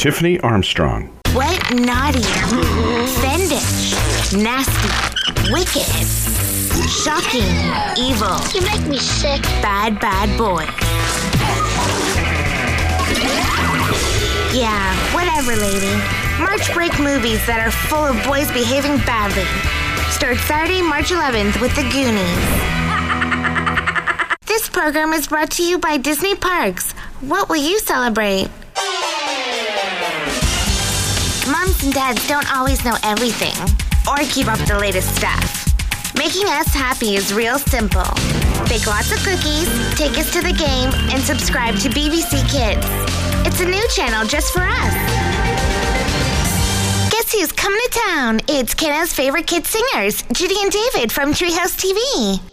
Tiffany Armstrong. Wet, naughty, fiendish, nasty, wicked, shocking, evil. You make me sick. Bad, bad boy. Yeah, whatever, lady. March break movies that are full of boys behaving badly. Start Saturday, March 11th with The Goonies. This program is brought to you by Disney Parks. What will you celebrate? Moms and dads don't always know everything or keep up the latest stuff. Making us happy is real simple. Bake lots of cookies, take us to the game, and subscribe to BBC Kids. It's a new channel just for us. Guess who's coming to town? It's Kenna's favorite kid singers, Judy and David from Treehouse TV.